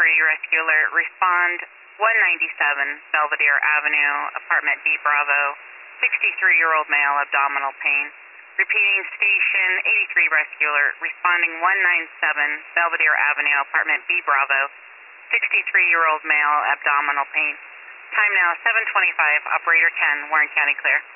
rescue alert. Respond 197 Belvedere Avenue, apartment B Bravo, 63-year-old male, abdominal pain. Repeating, station 83 rescue alert. Responding 197 Belvedere Avenue, apartment B Bravo, 63-year-old male, abdominal pain. Time now 7:25. Operator 10, Warren County clear.